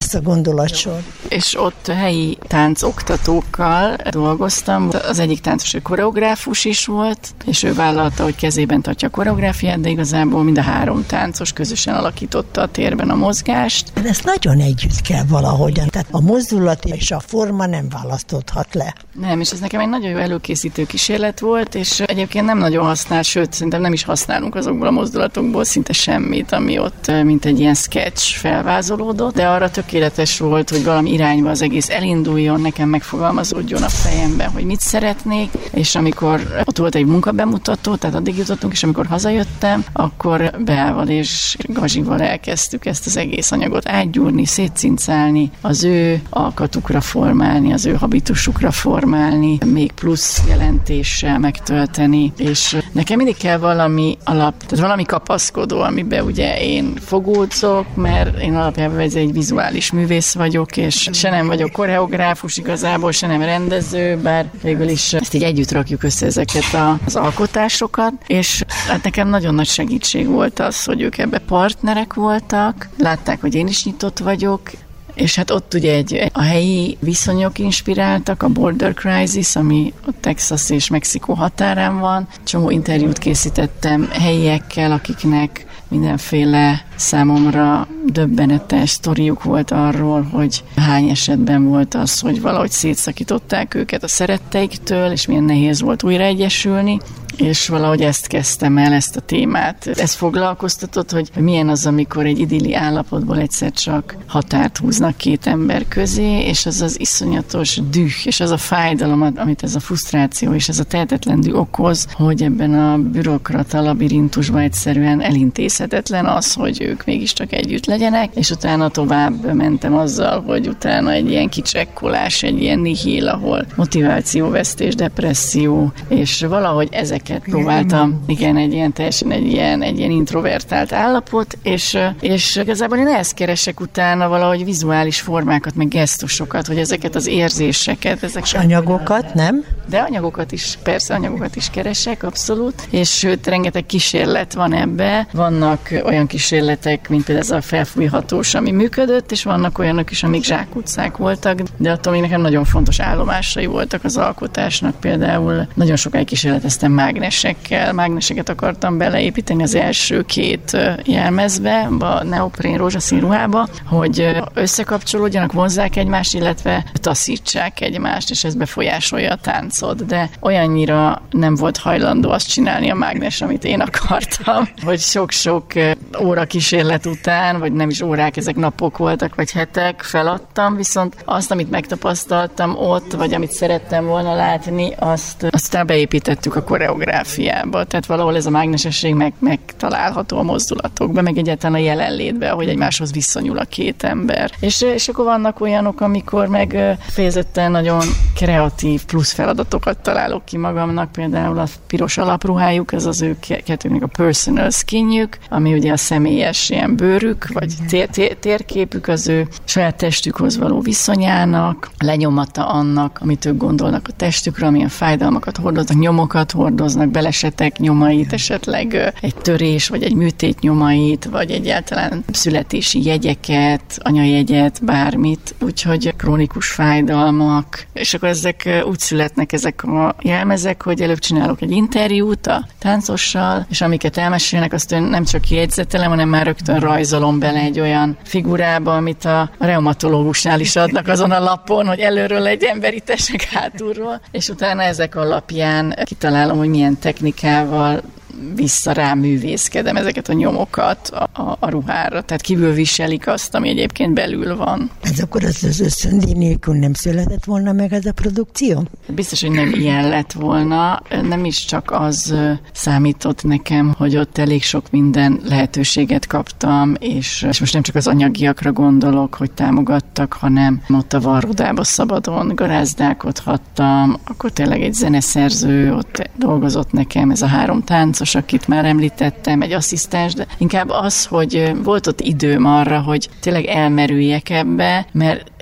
ez a gondolatsor. És ott helyi táncoktatókkal dolgoztam. Az egyik táncos, ő koreográfus is volt, és ő vállalta, hogy kezében tartja a koreográfiát, de igazából mind a 3 táncos közösen alakította a térben a mozgást. De ezt nagyon együtt kell valahogyan, tehát a mozdulat és a forma nem választhatódhat le. Nem, és ez nekem egy nagyon jó előkészítő kísérlet volt, és egyébként nem nagyon használ, sőt, szerintem nem is használunk azokból a mozdulatokból szinte semmit, ami ott mint egy ilyen sketch felvázolódott, de arra tökéletes volt, hogy valami irányba az egész elinduljon, nekem megfogalmazódjon a fejemben, hogy mit szeretnék, és amikor ott volt egy munkabemutató, tehát addig jutottunk, és amikor hazajöttem, akkor Beával és Gazsival elkezdtük ezt az egész anyagot átgyúrni, szétcincálni, az ő alkatukra formálni, az ő habitusukra formálni, még plusz jelentéssel megtölteni, és nekem mindig kell valami tehát valami kapaszkodó, amiben ugye én fogódzok, mert én alapjában egy vizuális művész vagyok, és se nem vagyok koreográfus igazából, se nem rendező, bár végül is ezt így együtt rakjuk össze ezeket az alkotásokat, és hát nekem nagyon nagy segítség volt az, hogy ők ebbe partnerek voltak, látták, hogy én is nyitott vagyok, és hát ott ugye a helyi viszonyok inspiráltak, a Border Crisis, ami a Texas és Mexikó határán van. Csomó interjút készítettem helyiekkel, akiknek mindenféle számomra döbbenetes sztoriuk volt arról, hogy hány esetben volt az, hogy valahogy szétszakították őket a szeretteiktől, és milyen nehéz volt újra egyesülni, és valahogy ezt kezdtem el, ezt a témát. Ez foglalkoztatott, hogy milyen az, amikor egy idilli állapotból egyszer csak határt húznak 2 ember közé, és az az iszonyatos düh, és az a fájdalom, amit ez a frusztráció és ez a tehetetlen düh okoz, hogy ebben a bürokrata labirintusban egyszerűen elintézhetetlen az, hogy ők mégiscsak együtt legyenek, és utána tovább mentem azzal, hogy utána egy ilyen kicsekkolás, egy ilyen nihil, ahol motivációvesztés, depresszió, és valahogy ezeket próbáltam, igen, egy ilyen introvertált állapot, és igazából én ezt keresek utána valahogy vizuális formákat, meg gesztusokat, hogy ezeket az érzéseket, és anyagokat, nem? De anyagokat is, persze anyagokat is keresek, abszolút, és sőt, rengeteg kísérlet van ebbe. Vannak olyan kísérletek, mint például ez a felfújhatós, ami működött, és vannak olyanok is, amik zsákutcák voltak, de attól még nekem nagyon fontos állomásai voltak az alkotásnak. Például nagyon sokáig kísérleteztem mágneseket akartam beleépíteni az első 2 jelmezbe, a neoprén rózsaszín ruhába, hogy összekapcsolódjanak, vonzzák egymást, illetve taszítsák egymást, és ez befolyásolja a táncot, de olyannyira nem volt hajlandó azt csinálni a mágnes, amit én akartam, hogy sok-sok óra kísérlet után, vagy nem is órák, ezek napok voltak, vagy hetek, feladtam, viszont azt, amit megtapasztaltam ott, vagy amit szerettem volna látni, aztán beépítettük a koreográfiába, tehát valahol ez a mágnesesség megtalálható a mozdulatokban, meg egyáltalán a jelenlétben, ahogy egymáshoz viszonyul a 2 ember. És akkor vannak olyanok, amikor meg fejezetten nagyon kreatív plusz feladatokat találok ki magamnak, például a piros alapruhájuk, ez az ő kettőnek a personal skinjük, ami ugye a személyes ilyen bőrük, vagy térképük az ő saját testükhoz való viszonyának, lenyomata annak, amit ők gondolnak a testükről, amilyen fájdalmakat hordoznak, nyomokat hordoznak, belesetek nyomait, esetleg egy törés, vagy egy műtét nyomait, vagy egyáltalán születési jegyeket, anyajegyet, bármit, úgyhogy krónikus fájdalmak, és akkor ezek úgy születnek ezek a jelmezek, hogy előbb csinálok egy interjút a táncossal, és amiket elmesélnek, azt nem csak jegyzetelem, hanem már rögtön rajzolom bele egy olyan figurába, amit a reumatológusnál is adnak azon a lapon, hogy előről egy emberi tesek hátulról, és utána ezek alapján kitalálom, hogy milyen technikával vissza ráművészkedem ezeket a nyomokat a ruhára. Tehát kívül viselik azt, ami egyébként belül van. Ez akkor az ösztöndíj nélkül nem született volna meg ez a produkció? Biztos, hogy nem ilyen lett volna. Nem is csak az számított nekem, hogy ott elég sok minden lehetőséget kaptam, és most nem csak az anyagiakra gondolok, hogy támogattak, hanem ott a varrodába szabadon garázdálkodhattam, akkor tényleg egy zeneszerző ott dolgozott nekem, ez a 3 táncos, akit már említettem, egy asszisztens, de inkább az, hogy volt ott időm arra, hogy tényleg elmerüljek ebbe, mert hát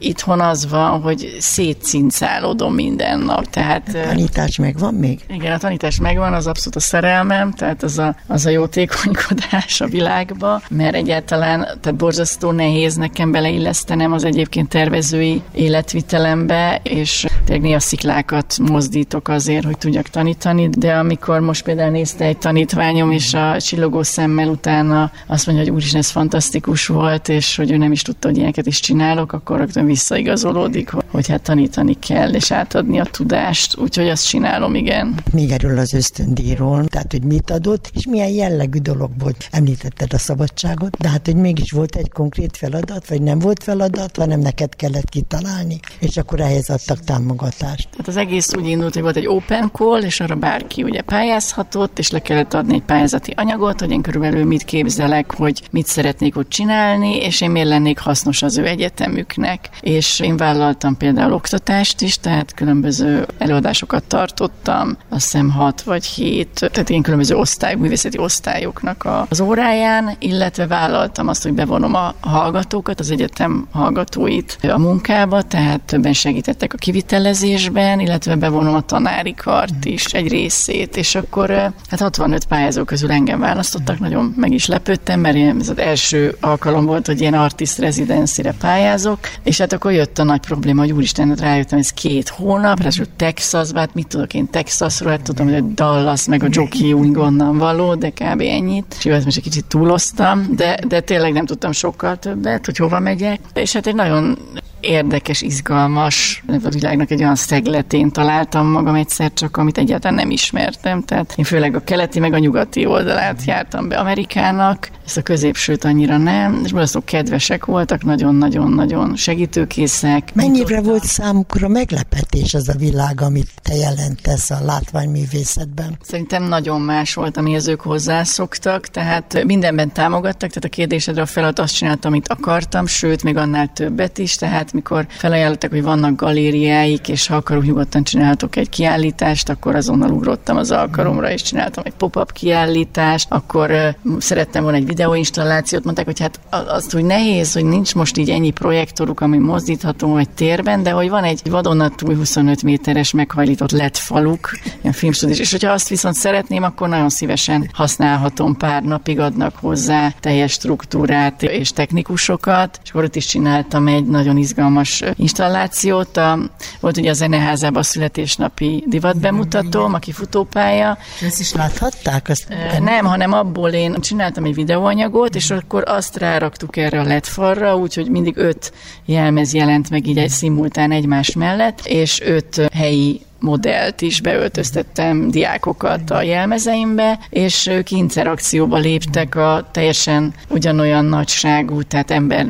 itthon az van, hogy szétcincálódom minden nap. Tehát, a tanítás megvan még? Igen, a tanítás megvan, az abszolút a szerelmem, tehát az a jótékonykodás a világba, mert egyáltalán, tehát borzasztó nehéz nekem beleillesztenem az egyébként tervezői életvitelembe, és tényleg néha sziklákat mozdítok azért, hogy tudjak tanítani, de amikor most például nézte egy tanítványom, és a csillogó szemmel utána azt mondja, hogy úristen, ez fantasztikus volt, és hogy ő nem is tudta, hogy ilyeneket is csinálok, akkor rögtön visszaigazolódik, hogy hát tanítani kell, és átadni a tudást, úgyhogy azt csinálom, igen. Még erről az ösztöndíjról, tehát hogy mit adott, és milyen jellegű dolog volt. Említetted a szabadságot, de hát hogy mégis volt egy konkrét feladat, vagy nem volt feladat, hanem neked kellett kitalálni, és akkor ehhez adtak támogatást. Tehát az egész úgy indult, hogy volt egy open call, és arra bárki ugye pályázhatott, és le kellett adni egy pályázati anyagot, hogy én körülbelül mit képzelek, hogy mit szeretnék ott csinálni, és én miért lennék hasznos az ő egyetemüknek. És én vállaltam például oktatást is, tehát különböző előadásokat tartottam, azt hiszem 6 vagy 7, tehát én különböző művészeti osztályoknak az óráján, illetve vállaltam azt, hogy bevonom a hallgatókat, az egyetem hallgatóit a munkába, tehát többen segítettek a kivitelezésben, illetve bevonom a tanári kart is egy részét, és akkor hát 65 pályázó közül engem választottak, nagyon meg is lepődtem, mert ez az első alkalom volt, hogy ilyen artist residency-re pályázok, és hát akkor jött a nagy probléma, hogy úristen, rájöttem, ez 2 hónap, ráadásul Texasba, hát mit tudok én Texasról, hát tudom, hogy a Dallas meg a Jockey Wing onnan való, de kb. Ennyit. És jó, most egy kicsit túloztam, de tényleg nem tudtam sokkal többet, hogy hova megyek. És hát egy nagyon érdekes, izgalmas, a világnak egy olyan szegletén találtam magam egyszer csak, amit egyáltalán nem ismertem. Tehát én főleg a keleti meg a nyugati oldalát jártam be Amerikának, ezt a középsőt annyira nem, és borzasztó kedvesek voltak, nagyon-nagyon-nagyon segítőkészek. Mennyire volt számukra meglepetés az a világ, amit te jelentesz a látványművészetben? Szerintem nagyon más volt, amihez ők hozzászoktak, tehát mindenben támogattak, tehát a kérdésedre a feladat azt csináltam, amit akartam, sőt, még annál többet is, tehát mikor felajánlottak, hogy vannak galériáik, és ha akarok, nyugodtan csinálhatok egy kiállítást, akkor azonnal ugrottam az alkalomra, és csináltam egy pop-up kiállítást, akkor szerettem volna egy videóinstallációt, mondták, hogy hát az úgy nehéz, hogy nincs most így ennyi projektoruk, ami mozdítható egy térben, de hogy van egy vadonatúj 25 méteres meghajlított LED faluk, ilyen filmstúdiós, és hogyha azt viszont szeretném, akkor nagyon szívesen használhatom, pár napig adnak hozzá teljes struktúrát és technikusokat, és akkor ott is csináltam egy nagyon izgalmas installációt. Volt ugye a Zeneházában a születésnapi divatbemutatóm, a kifutópálya. Ezt is láthatták? Nem, hanem abból én csináltam egy videóanyagot, és akkor azt ráraktuk erre a LED falra, úgyhogy mindig 5 jelmez jelent meg így egy szimultán egymás mellett, és 5 helyi modellt is beöltöztettem, diákokat a jelmezeimbe, és ők interakcióba léptek a teljesen ugyanolyan nagyságú, tehát ember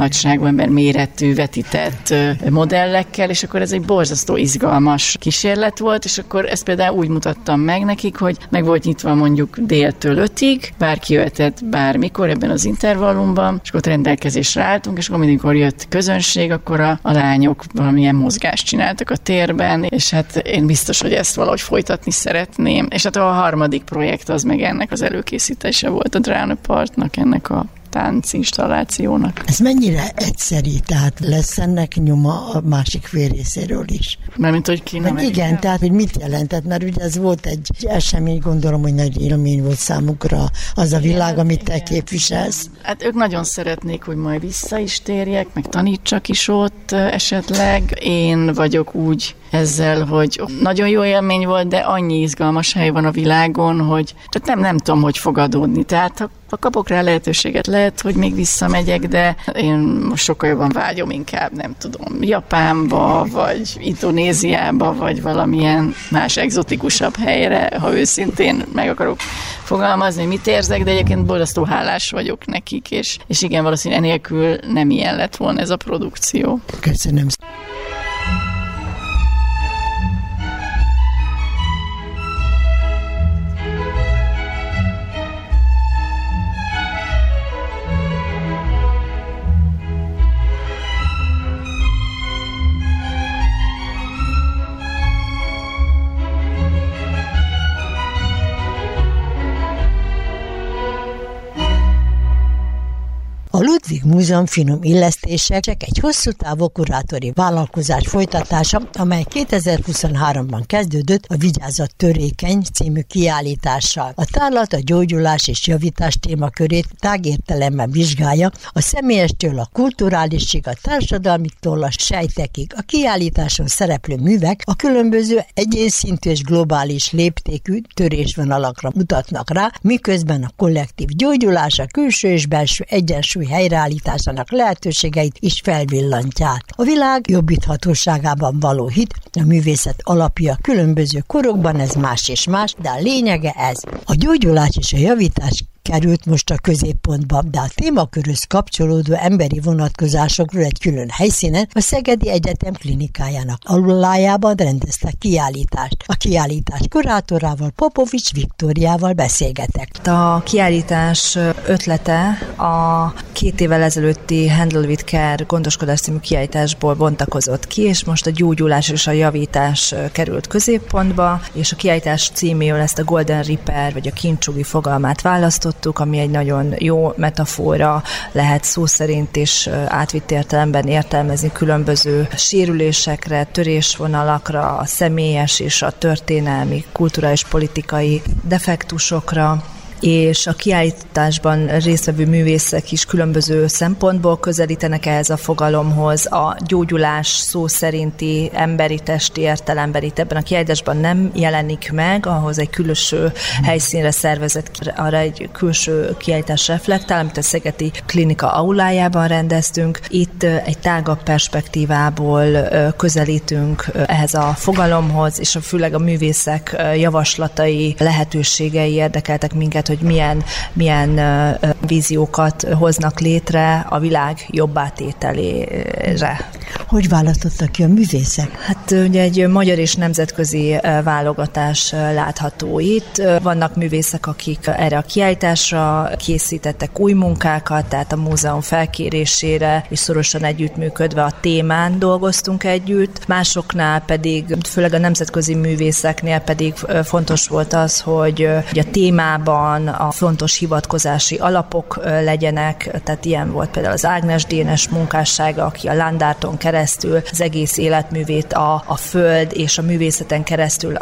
méretű, vetített modellekkel, és akkor ez egy borzasztó izgalmas kísérlet volt, és akkor ezt például úgy mutattam meg nekik, hogy meg volt nyitva mondjuk déltől 5-ig, bárki jöhetett bármikor ebben az intervallumban, és akkor rendelkezésre álltunk, és akkor amikor jött közönség, akkor a lányok valamilyen mozgást csináltak a térben, és hát én biztos, hogy ezt valahogy folytatni szeretném. És hát a harmadik projekt az meg ennek az előkészítése volt a Drown Apart-nak, ennek a táncinstallációnak. Ez mennyire egyszerű, tehát lesz ennek nyoma a másik fél részéről is? Mármint, hogy ki nem. Igen, tehát hogy mit jelentett, mert ugye ez volt egy esemény, gondolom, hogy nagy élmény volt számukra az a világ, amit te képviselsz. Hát ők nagyon szeretnék, hogy majd vissza is térjek, meg tanítsak is ott esetleg. Én vagyok úgy ezzel, hogy nagyon jó élmény volt, de annyi izgalmas hely van a világon, hogy nem tudom, hogy fog adódni. Tehát ha kapok rá lehetőséget, lehet, hogy még visszamegyek, de én most sokkal jobban vágyom inkább, nem tudom, Japánba, vagy Indonéziába, vagy valamilyen más egzotikusabb helyre, ha őszintén meg akarok fogalmazni, mit érzek, de egyébként borzasztó hálás vagyok nekik, és igen, valószínűleg enélkül nem ilyen lett volna ez a produkció. Köszönöm. A Ludwig Múzeum finom illesztések, egy hosszú távú kurátori vállalkozás folytatása, amely 2023-ban kezdődött a Vigyázat törékeny című kiállítással. A tárlat a gyógyulás és javítás témakörét tágértelemben vizsgálja, a személyestől a kulturálisig, a társadalmiktól a sejtekig. A kiállításon szereplő művek a különböző egyénszintű és globális léptékű törésvonalakra mutatnak rá, miközben a kollektív gyógyulás, a külső és belső egyensúly helyreállításának lehetőségeit is felvillantják. A világ jobbíthatóságában való hit, a művészet alapja különböző korokban, ez más és más, de a lényege ez. A gyógyulás és a javítás került most a középpontba, de a témakörhöz kapcsolódó emberi vonatkozásokról egy külön helyszínen a Szegedi Egyetem klinikájának alulájában rendeztek kiállítást. A kiállítás kurátorával, Popovics Viktóriával beszélgetek. A kiállítás ötlete a 2 évvel ezelőtti Handle with Care gondoskodás című kiállításból bontakozott ki, és most a gyógyulás és a javítás került középpontba, és a kiállítás címéül ezt a Golden Repair, vagy a kincsugi fogalmát választott, ami egy nagyon jó metafora, lehet szó szerint és átvitt értelemben értelmezni különböző sérülésekre, törésvonalakra, a személyes és a történelmi, kulturális, politikai defektusokra, és a kiállításban résztvevő művészek is különböző szempontból közelítenek ehhez a fogalomhoz. A gyógyulás szó szerinti emberi testi értelemben itt ebben a kiállításban nem jelenik meg, ahhoz egy külső helyszínre szervezett, arra egy külső kiállítás reflektál, amit a Szegedi Klinika aulájában rendeztünk. Itt egy tágabb perspektívából közelítünk ehhez a fogalomhoz, és főleg a művészek javaslatai, lehetőségei érdekeltek minket, hogy milyen víziókat hoznak létre a világ jobbá tételére. Hogy választottak ki a művészek? Hát ugye egy magyar és nemzetközi válogatás látható itt. Vannak művészek, akik erre a kiállításra készítettek új munkákat, tehát a múzeum felkérésére, és szorosan együttműködve a témán dolgoztunk együtt. Másoknál pedig, főleg a nemzetközi művészeknél pedig fontos volt az, hogy a témában a fontos hivatkozási alapok legyenek, tehát ilyen volt például az Ágnes Dénes munkássága, aki a Landárton keresztül az egész életművét a föld és a művészeten keresztül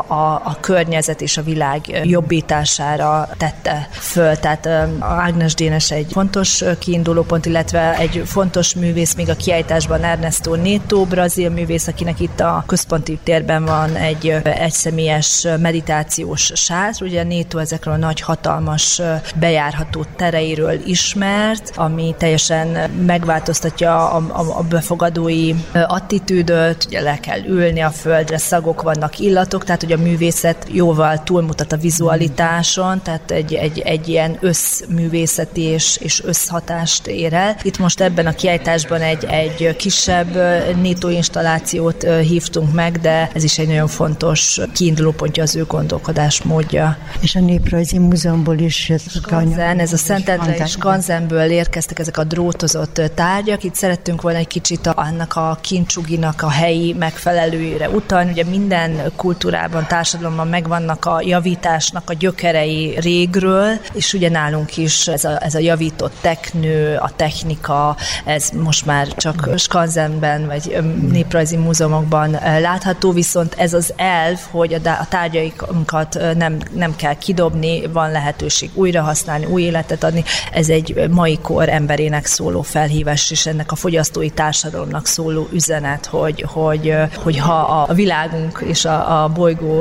a környezet és a világ jobbítására tette föl. Tehát Ágnes Dénes egy fontos kiindulópont, illetve egy fontos művész még a kiállításban Ernesto Neto, brazil művész, akinek itt a központi térben van egy egyszemélyes meditációs sátor. Ugye Neto ezekről a nagy hatalmas bejárható tereiről ismert, ami teljesen megváltoztatja a befogadói attitűdöt, ugye le kell ülni a földre, szagok vannak, illatok, tehát hogy a művészet jóval túlmutat a vizualitáson, tehát egy ilyen összművészeti és összhatást ér el. Itt most ebben a kiállításban egy kisebb Neto installációt hívtunk meg, de ez is egy nagyon fontos kiindulópontja az ő gondolkodásmódja. És a Néprajzi Múzeumból is Skanzen, ez a Szentendrei Skanzenből érkeztek ezek a drótozott tárgyak. Itt szerettünk volna egy kicsit annak a kincsuginak a helyi megfelelőire utalni. Ugye minden kultúrában, társadalomban megvannak a javításnak a gyökerei régről, és ugye nálunk is ez a javított teknő, a technika, ez most már csak Skanzenben vagy néprajzi múzeumokban látható, viszont ez az elv, hogy a tárgyainkat nem kell kidobni, van lehetőség újra használni, új életet adni. Ez egy mai kor emberének szóló felhívás, és ennek a fogyasztói társadalomnak szóló üzenet, hogy ha a világunk és a bolygó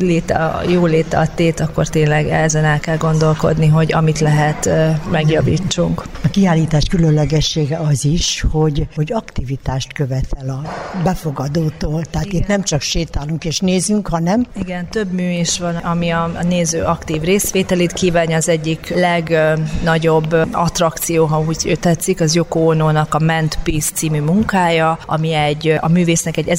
jóléte a tét, akkor tényleg ezen el kell gondolkodni, hogy amit lehet, megjavítsunk. A kiállítás különlegessége az is, hogy aktivitást követel a befogadótól. Tehát igen. Itt nem csak sétálunk és nézünk, hanem... Igen, több mű is van, ami a néző aktív részvételét kívánja. Az egyik legnagyobb attrakció, ha úgy tetszik, az Yoko Onónak a Ment Peace című munkája, ami a művésznek egy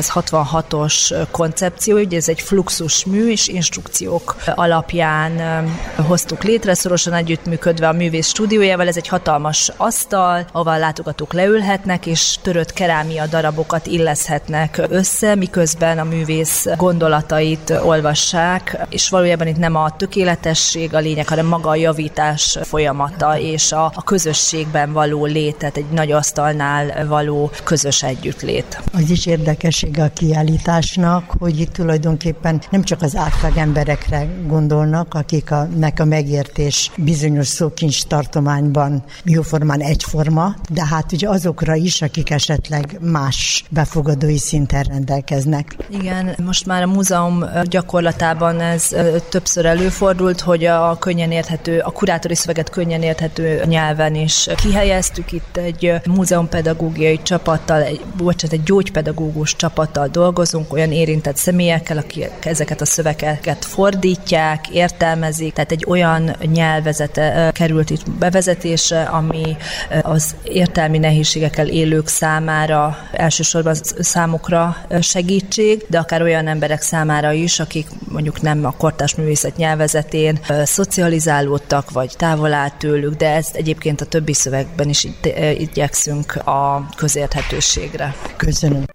1966-os koncepció, ugye ez egy fluxus mű, és instrukciók alapján hoztuk létre, szorosan együttműködve a művész stúdiójával. Ez egy 6 hatalmas asztal, ahol látogatók leülhetnek, és törött kerámia darabokat illeszhetnek össze, miközben a művész gondolatait olvassák, és valójában itt nem a tökéletesség a lényeg, hanem maga a javítás folyamata, és a közösségben való lét, tehát egy nagy asztalnál való közös együttlét. Az is érdekessége a kiállításnak, hogy itt tulajdonképpen nem csak az átlag emberekre gondolnak, akiknek a megértés bizonyos szókincs tartományban jóformán egyforma, de hát ugye azokra is, akik esetleg más befogadói szinten rendelkeznek. Igen, most már a múzeum gyakorlatában ez többször előfordult, hogy a könnyen érthető, a kurátori szöveget könnyen érthető nyelven is kihelyeztük. Itt egy múzeumpedagógiai csapattal, egy gyógypedagógus csapattal dolgozunk, olyan érintett személyekkel, akik ezeket a szövegeket fordítják, értelmezik, tehát egy olyan nyelvezete került itt bevezetésre, ami az értelmi nehézségekkel élők számára elsősorban számukra segítség, de akár olyan emberek számára is, akik mondjuk nem a kortárs művészet nyelvezetén szocializálódtak, vagy távol állt tőlük, de ezt egyébként a többi szövegben is igyekszünk a közérthetőségre. Köszönöm.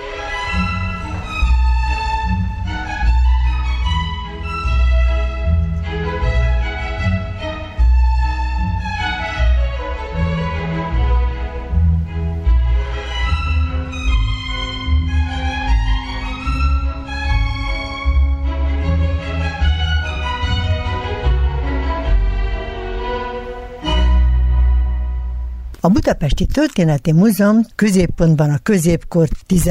A Budapesti Történeti Múzeum középpontban a középkor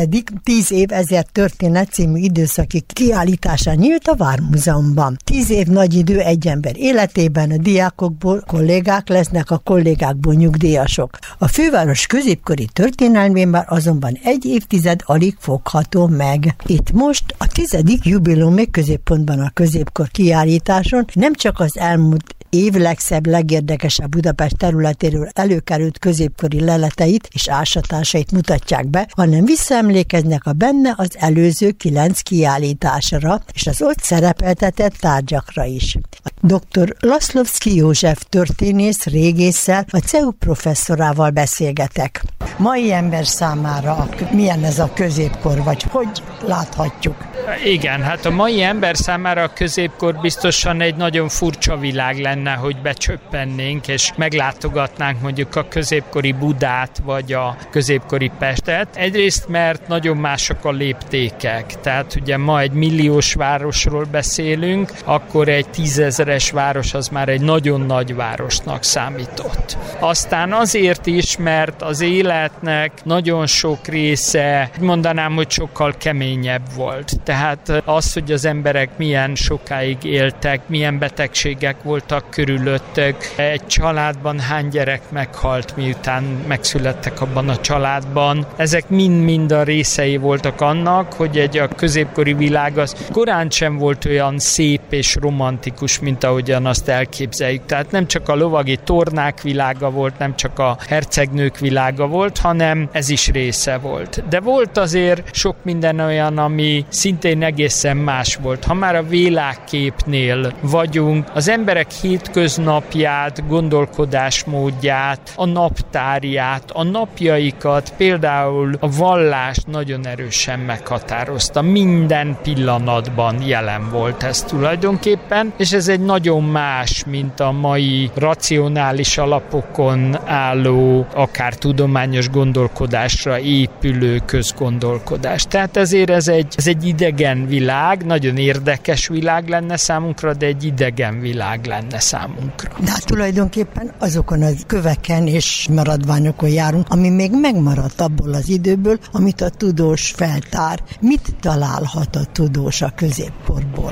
10 év ezért történet című időszaki kiállítása nyílt a Vármúzeumban. 10 év nagy idő egy ember életében, a diákokból kollégák lesznek, a kollégákból nyugdíjasok. A főváros középkori történelmében azonban egy évtized alig fogható meg. Itt most a 10. jubileumi középpontban a középkor kiállításon nem csak az elmúlt év legszebb, legérdekesebb Budapest területéről előkerült középkori leleteit és ásatásait mutatják be, hanem visszaemlékeznek a benne az előző 9 kiállításra és az ott szerepeltetett tárgyakra is. Dr. Laszlovszky József történész régésszel, a CEU professzorával beszélgetek. Mai ember számára milyen ez a középkor, vagy hogy láthatjuk? Igen, hát a mai ember számára a középkor biztosan egy nagyon furcsa világ lenne, hogy becsöppennénk, és meglátogatnánk mondjuk a középkori Budát, vagy a középkori Pestet. Egyrészt, mert nagyon mások a léptékek, tehát ugye ma egy milliós városról beszélünk, akkor egy 10 000-es város az már egy nagyon nagy városnak számított. Aztán azért is, mert az életnek nagyon sok része, mondanám, hogy sokkal keményebb volt. Tehát az, hogy az emberek milyen sokáig éltek, milyen betegségek voltak körülöttük, egy családban hány gyerek meghalt, miután megszülettek abban a családban. Ezek mind-mind a részei voltak annak, hogy a középkori világ az korán sem volt olyan szép és romantikus, mint ahogyan azt elképzeljük. Tehát nem csak a lovagi tornák világa volt, nem csak a hercegnők világa volt, hanem ez is része volt. De volt azért sok minden olyan, ami szintén egészen más volt. Ha már a világképnél vagyunk, az emberek hétköznapját, gondolkodásmódját, a naptárját, a napjaikat, például a vallást nagyon erősen meghatározta. Minden pillanatban jelen volt ez tulajdonképpen, és ez egy nagyon más, mint a mai racionális alapokon álló, akár tudományos gondolkodásra épülő közgondolkodás. Tehát ezért ez egy idegen világ, nagyon érdekes világ lenne számunkra, de egy idegen világ lenne számunkra. De hát tulajdonképpen azokon a köveken és maradványokon járunk, ami még megmaradt abból az időből, amit a tudós feltár. Mit találhat a tudós a középkorból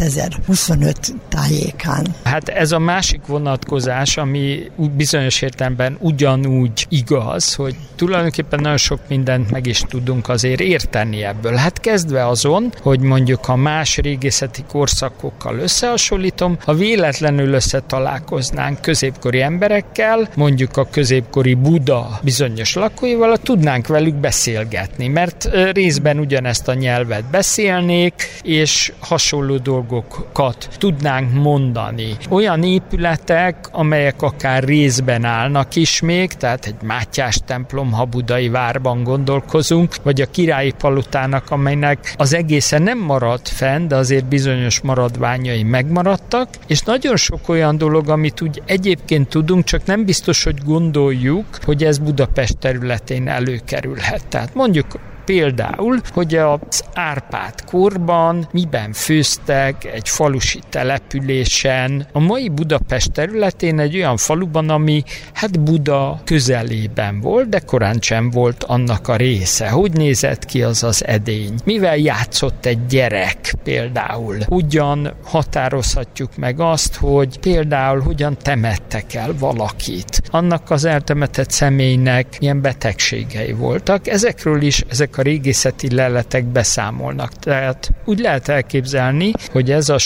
2025 tájékán? Hát ez a másik vonatkozás, ami bizonyos értelemben ugyanúgy igaz, hogy tulajdonképpen nagyon sok mindent meg is tudunk azért érteni ebből. Hát kezdve azon, hogy mondjuk ha más régészeti korszakokkal összehasonlítom, ha véletlenül összetalálkoznánk középkori emberekkel, mondjuk a középkori Buda bizonyos lakóival, tudnánk velük beszélgetni, mert részben ugyanezt a nyelvet beszélnék, és hasonló dolgokat tudnánk mondani. Olyan épületek, amelyek akár részben állnak is még, tehát egy Mátyás templom, ha Budai várban gondolkozunk, vagy a Királyi Palotának, amelynek az egészen nem maradt fenn, de azért bizonyos maradványai megmaradtak, és nagyon sok olyan dolog, amit úgy egyébként tudunk, csak nem biztos, hogy gondoljuk, hogy ez Budapest területén előkerülhet. Tehát mondjuk például, hogy az Árpád-korban miben főztek egy falusi településen, a mai Budapest területén egy olyan faluban, ami Buda közelében volt, de korán sem volt annak a része. Hogy nézett ki az az edény? Mivel játszott egy gyerek például? Hogyan határozhatjuk meg azt, hogy például hogyan temettek el valakit? Annak az eltemetett személynek milyen betegségei voltak? Ezekről is ezek a régészeti leletek beszámolnak. Tehát úgy lehet elképzelni, hogy ez a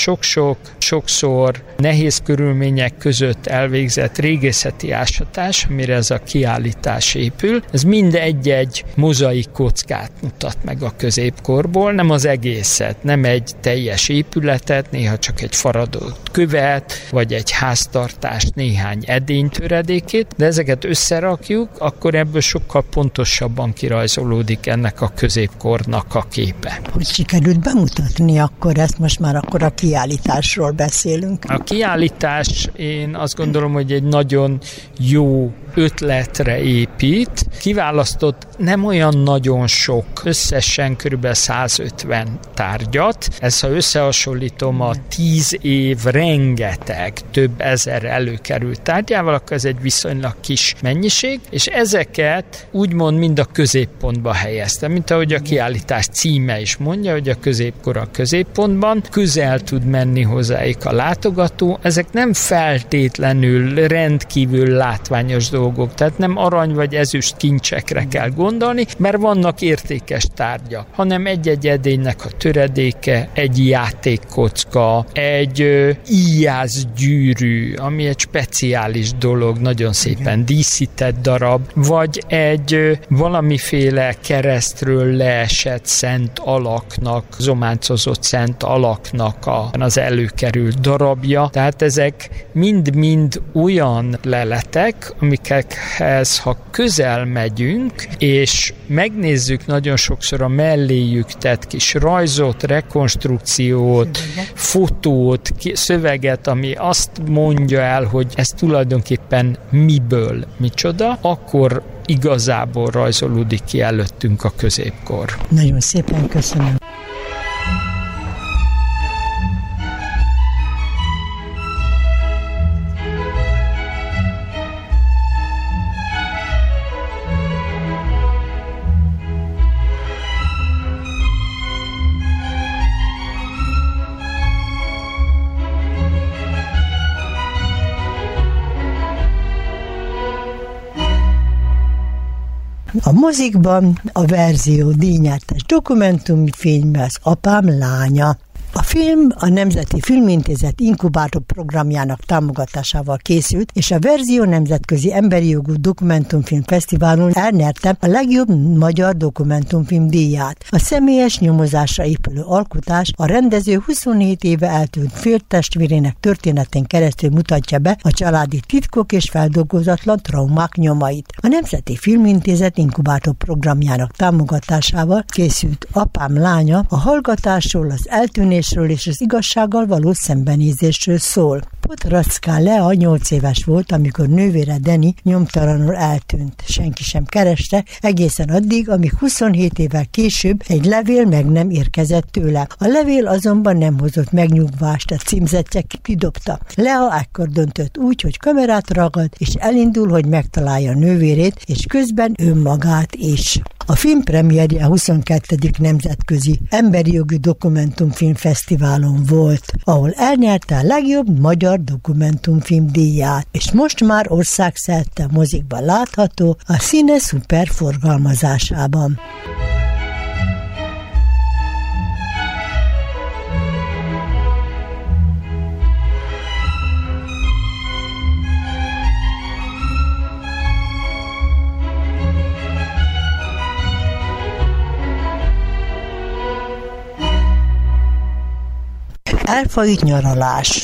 sokszor nehéz körülmények között elvégzett régészeti ásatás, amire ez a kiállítás épül, ez mind egy-egy mozaik kockát mutat meg a középkorból, nem az egészet, nem egy teljes épületet, néha csak egy faradott követ, vagy egy háztartást, néhány edénytöredékét, de ezeket összerakjuk, akkor ebből sokkal pontosabban kirajzolódik ennek a középkornak a képe. Hogy sikerült bemutatni akkor ezt, most már akkor a kiállításról beszélünk. A kiállítás, én azt gondolom, hogy egy nagyon jó ötletre épít. Kiválasztott nem olyan nagyon sok, összesen kb. 150 tárgyat. Ezt, ha összehasonlítom a 10 év rengeteg, több ezer előkerült tárgyával, akkor ez egy viszonylag kis mennyiség, és ezeket úgymond mind a középpontba helyeztem, mint ahogy a kiállítás címe is mondja, hogy a középkor a középpontban, közel tud menni hozzájuk a látogató. Ezek nem feltétlenül rendkívül látványos dolgok, tehát nem arany vagy ezüst kincsekre kell gondolni, mert vannak értékes tárgyak, hanem egy-egy edénynek a töredéke, egy játékkocka, egy íjászgyűrű, ami egy speciális dolog, nagyon szépen díszített darab, vagy egy valamiféle keresztről leesett szent alaknak, zománcozott szent alaknak az előkerült darabja. Tehát ezek mind-mind olyan leletek, amikhez, ha közel megyünk, és megnézzük nagyon sokszor a melléjük tett kis rajzot, rekonstrukciót, fotót, szöveget, ami azt mondja el, hogy ez tulajdonképpen miből micsoda, akkor igazából rajzolódik ki előttünk a középkor. Nagyon szépen köszönöm. A mozikban a Verzió díjnyertes dokumentumfilmje az Apám lánya. A film a Nemzeti Filmintézet inkubátor programjának támogatásával készült, és a Verzió Nemzetközi Emberi Jogú Dokumentumfilm Fesztiválon elnyerte a legjobb magyar dokumentumfilm díját. A személyes nyomozásra épülő alkotás a rendező 27 éve eltűnt féltestvérének történetén keresztül mutatja be a családi titkok és feldolgozatlan traumák nyomait. A Nemzeti Filmintézet inkubátor programjának támogatásával készült Apám lánya a hallgatásról, az eltűnésről és az igazsággal való szembenézésről szól. Potracká Lea 8 éves volt, amikor nővére Deni nyomtalanul eltűnt. Senki sem kereste, egészen addig, amíg 27 évvel később egy levél meg nem érkezett tőle. A levél azonban nem hozott megnyugvást, a címzetje kidobta. Lea ekkor döntött úgy, hogy kamerát ragad, és elindul, hogy megtalálja nővérét, és közben önmagát is. A film premierje a 22. Nemzetközi Emberi Jogi Dokumentumfilm Fesztiválon volt, ahol elnyerte a legjobb magyar dokumentumfilm díját, és most már országszerte mozikban látható a Színe Szuper forgalmazásában. Elfajult nyaralás.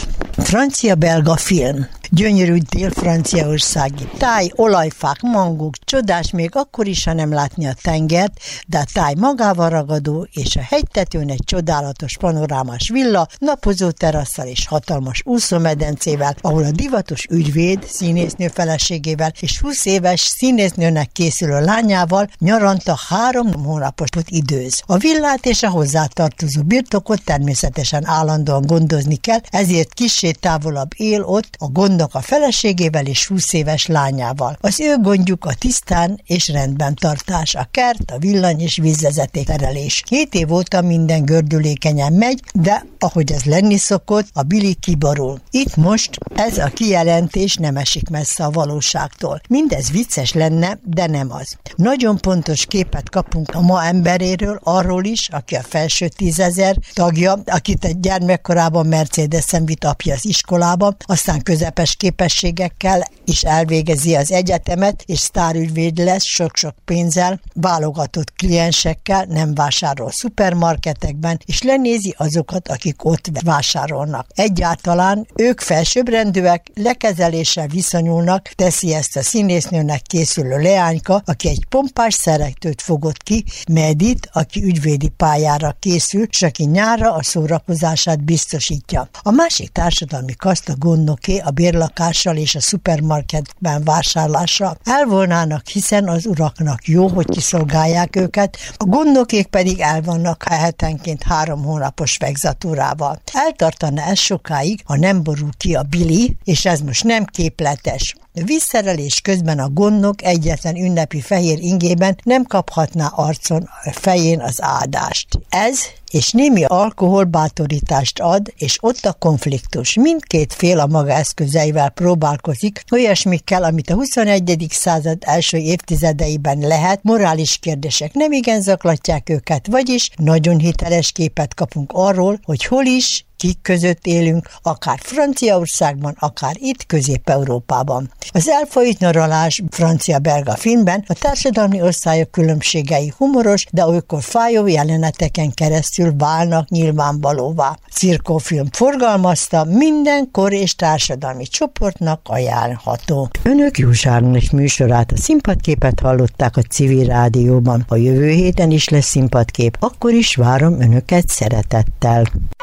Francia-belga film. Gyönyörű dél-franciaországi táj, olajfák, mangók, csodás még akkor is, ha nem látni a tengert, de a táj magával ragadó, és a hegytetőn egy csodálatos panorámás villa, napozó terasszal és hatalmas úszómedencével, ahol a divatos ügyvéd, színésznő feleségével és 20 éves színésznőnek készülő lányával nyaranta 3 hónapos időz. A villát és a hozzátartozó birtokot természetesen állandóan gondozni kell, ezért kissé távolabb él ott a gondok a feleségével és 20 éves lányával. Az ő gondjuk a tisztán és rendben tartás, a kert, a villany és vízvezeték terelés. 7 év óta minden gördülékenyen megy, de ahogy ez lenni szokott, a Billy kiborul. Itt most ez a kijelentés nem esik messze a valóságtól. Mindez vicces lenne, de nem az. Nagyon pontos képet kapunk a ma emberéről, arról is, aki a felső 10 000 tagja, akit egy gyermekkorában Mercedes-en vitt apja az iskolába, aztán közepes képességekkel is elvégezi az egyetemet, és sztárügyvéd lesz sok-sok pénzzel, válogatott kliensekkel, nem vásárol szupermarketekben, és lenézi azokat, akik ott vásárolnak. Egyáltalán ők felsőbbrendűek, lekezeléssel viszonyulnak, teszi ezt a színésznőnek készülő leányka, aki egy pompás szeretőt fogott ki, Medit, aki ügyvédi pályára készül, és aki nyárra a szórakozását biztosítja. A másik társadalmi kaszt a gondnoké, a bérlakással és a szupermarketben vásárlással elvolnának, hiszen az uraknak jó, hogy kiszolgálják őket, a gondnokék pedig el vannak hetenként 3 hónapos vegzatúrával. Eltartana ez sokáig, ha nem borul ki a Billy, és ez most nem képletes. Vízszerelés közben a gondnok egyetlen ünnepi fehér ingében nem kaphatná arcon fején az áldást. Ez és némi alkoholbátorítást ad, és ott a konfliktus. Mindkét fél a maga eszközeivel próbálkozik, olyasmikkel, amit a 21. század első évtizedeiben lehet, morális kérdések nem igen zaklatják őket, vagyis nagyon hiteles képet kapunk arról, hogy hol is, kik között élünk, akár Franciaországban, akár itt Közép-Európában. Az elfolyt nyaralás francia-belga filmben a társadalmi osztályok különbségei humoros, de olykor fájó jeleneteken keresztül válnak nyilvánvalóvá. Cirkófilm forgalmazta, minden kor és társadalmi csoportnak ajánlható. Önök Józsárnos műsorát, a színpadképet hallották a Civil Rádióban. A jövő héten is lesz színpadkép, akkor is várom önöket szeretettel.